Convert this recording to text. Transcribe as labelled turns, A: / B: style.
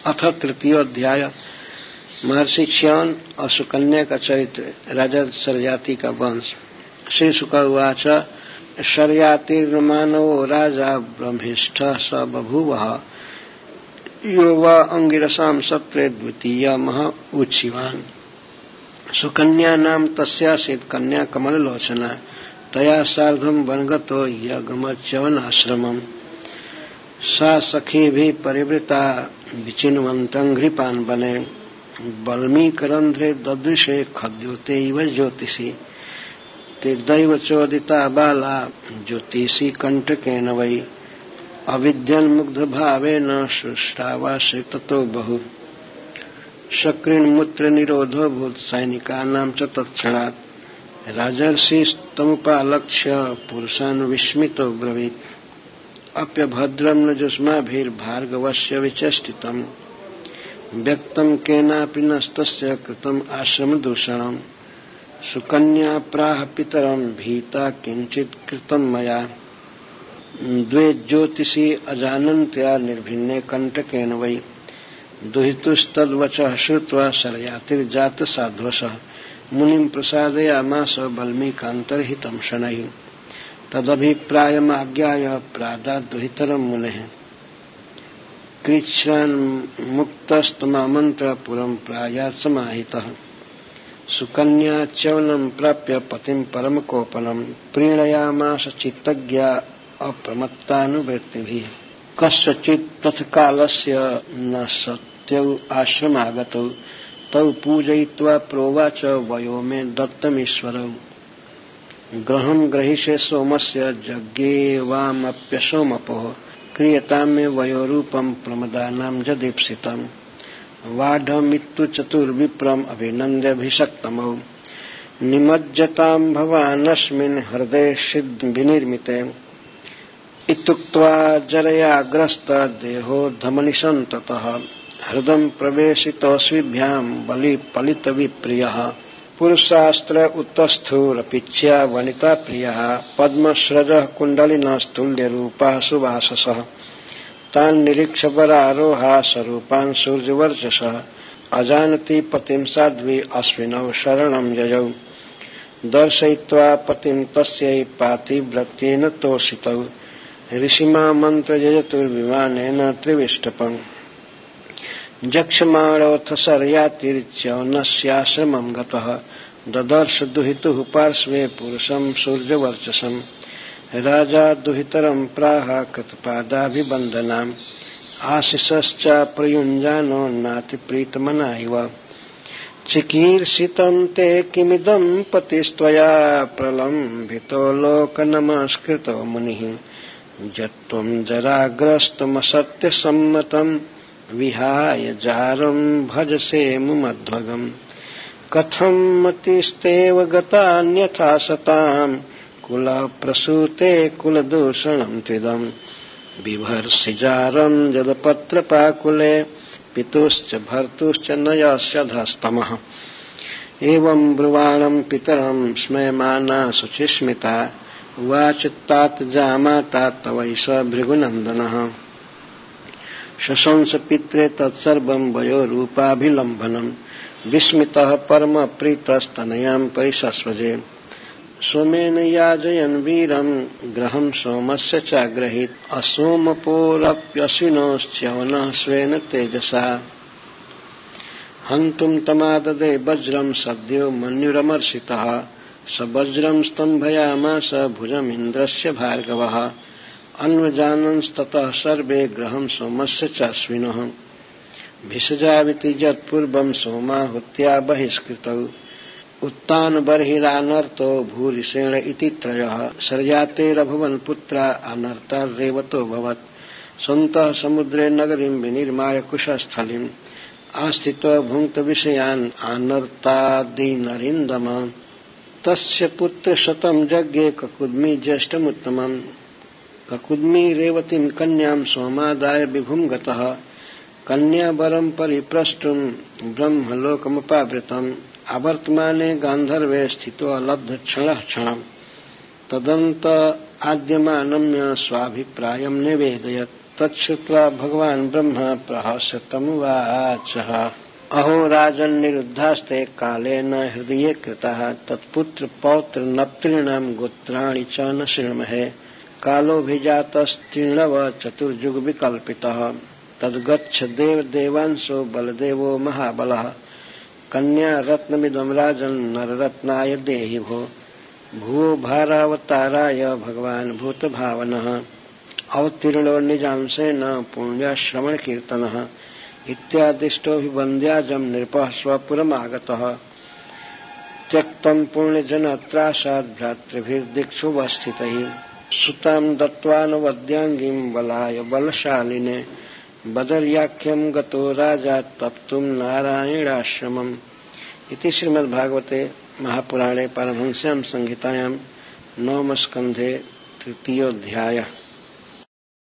A: अथ तृतीयोऽध्याय। महर्षि च्यवन और सुकन्या का चरित्र, राजा शर्याति का वंश। श्री शुक उवाच। शर्यातिर्मानवो राजा ब्रह्मिष्ठः स बभूवः, यो वा अंगिरसां सत्रे द्वितीयः उच्छिवान्। सुकन्या नाम तस्यासीत् कन्या कमललोचना, तया सार्धं वनगतो यगमत् च्यवनाश्रमम्। सा सखीभिः परिवृता विचिन्वन्तं घृपान् वने, वल्मीकरन्ध्रे ददृशे खद्योते इव ज्योतिषि। तीर्दैव चोदिता बाला ज्योतिषि कण्टकेन वै, अविद्यन्मुग्धभावेन शुश्रावासे ततो बहु। शक्रिन्मूत्र निरोधो भूत् सैनिकानां च तत्क्षणात्, राजर्षिस्तमुपालक्ष्य पुरुषान् विस्मितो ब्रवीत्। अप्यभद्रं न जुष्माभिर्भार्गवस्य विचेष्टितम्, व्यक्तं केनापि नस्तस्य कृतम् आश्रमदूषणम्। सुकन्या प्राह पितरं भीता किञ्चित् कृतं मया, द्वे ज्योतिषि अजानन्त्या निर्भिन्ने कण्टकेन वै। दुहितुस्तद्वचः श्रुत्वा शर्यातिर्जातसाध्वसः, मुनिं प्रसादयामास वल्मीकान्तर्हितं शनैः। तदभिप्रायमाज्ञाय प्रादाद्दुहितरं मुनेः, कृच्छ्रान्मुक्तस्तमामन्त्र पुरं प्रायात् समाहितः। सुकन्या च्यवनं प्राप्य पतिं परमकोपनं, प्रीणयामास चित्तज्ञा अप्रमत्तानुवृत्तिभिः। कस्यचित् तत्कालस्य न सत्यौ आश्रमागतौ, तौ पूजयित्वा प्रोवाच वयो मे दत्तमीश्वरौ। ग्रहं ग्रहीष्ये सोमस्य जज्ञेवामप्यसोमपोः, क्रियतां मे वयोरूपं प्रमदानां जदीप्सितम्। वाढमित्तु चतुर्विप्रम् अभिनन्द्यभिषक्तमौ, निमज्जतां भवानस्मिन् हृदये सिद्धिविनिर्मिते। इत्युक्त्वा जरयाग्रस्त देहो धमनिसन्ततः, हृदं प्रवेशितोऽस्विभ्यां बलिपलितविप्रियः। पुरुषास्त्र उत्तस्थुरपिच्या वनिता प्रियः, पद्मस्रजः कुण्डलिनस्तुल्यरूपः सुवाससः। तान् निरीक्ष्य वरारोहा स्वरूपान् सूर्यवर्चसः, अजानति पतिं साध्वी अश्विनौ शरणं ययौ। दर्शयित्वा पतिं तस्यै पातिव्रत्येन तोषितौ, ऋषिमामन्त्र यजतुर्विमानेन त्रिविष्टपम्। जक्षमाणोऽथ शर्यातिर्च्यवनस्याश्रमं गतः, ददर्श दुहितुः पार्श्वे पुरुषं सूर्यवर्चसम्। राजा दुहितरं प्राह कृतपादाभिवन्दनाम्, आशिषश्च प्रयुञ्जानो नातिप्रीतमना इव। चिकीर्षितं ते किमिदं पतिस्त्वया, प्रलम्बितो लोकनमस्कृतो मुनिः। यत्त्वं जराग्रस्तमसत्यसम्मतं, विहाय जारं भजसे मुमध्वगम्। कथं मतिस्तेव गतान्यथा सताम्, कुलप्रसूते कुलदूषणं त्विदम्। बिभर्षि जारं जलपत्रपाकुले, पितुश्च भर्तुश्च न यस्यधस्तमः। एवं ब्रुवाणं पितरं स्मयमाना शुचिस्मिता, उवाच तात जामाता तवैष भृगुनन्दनः। शशंस पित्रे तत्सर्वं वयोरूपाभिलम्भनम्, विस्मितः परमप्रीतस्तनयां परिशस्वजे। सोमेन याजयन् वीरं ग्रहं सोमस्य चाग्रहीत्, असोमपोरप्यश्विनोश्च्यवनः स्वेन तेजसा। हन्तुं तमाददे वज्रं सद्यो मन्युरमर्षितः, स वज्रं स्तम्भयामास भुजमिन्द्रस्य भार्गवः। अन्वजानंस्ततः सर्वे ग्रहं सोमस्य चाश्विनः, भिषजाविति यत्पूर्वं सोमाहुत्या बहिष्कृतौ। उत्तानबर्हिरानर्तो भूरिषेण इति त्रयः, शर्यातेरभवन् पुत्रा अनर्तारेवतो भवत्। सन्तः समुद्रे नगरीं विनिर्माय कुशस्थलीम्, आस्थितो भुङ्क्तविषयान् अनर्तादिनरिन्दम। तस्य पुत्रशतं जज्ञे ककुद्मी ज्येष्ठमुत्तमम्। ककुद्मी रेवतीं कन्यां सोमादाय विभुं गतः, कन्यावरं परिप्रष्टुं ब्रह्मलोकमुपावृतम्। आवर्तमाने गान्धर्वे स्थितोऽलब्धक्षणः क्षणम्। तदन्त आद्यमानम्य स्वाभिप्रायं निवेदयत्, तच्छ्रुत्वा भगवान् ब्रह्मा प्रहसतमुवाचः अहो राजन्निरुद्धास्ते कालेन हृदये कृतः तत्पुत्र पौत्र नप्तॄणां गोत्राणि च न शृण्महे कालोऽभिजातस्तीर्णव चतुर्युग विकल्पितः तद्गच्छ देवांशो बलदेवो महाबलः कन्या रत्नमिदं राजन् नररत्नाय देहि भो भूयो भारावताराय भगवान् भूतभावनः अवतीर्णो निजांसेन पुण्याश्रवणकीर्तनः इत्यादिष्टोऽभिवन्द्याजं नृपः स्वपुरमागतः त्यक्तं पुण्यजनत्राशाद् भ्रातृभिर्दिक्षुवस्थितैः सुतां दत्त्वानुवद्याङ्गीं बलाय बलशालिने बदर्याख्यं गतो राजा तप्तुं नारायणाश्रमम् इति श्रीमद्भागवते महापुराणे पारमहंस्यां संहितायां 9 स्कन्धे 3-योऽध्यायः।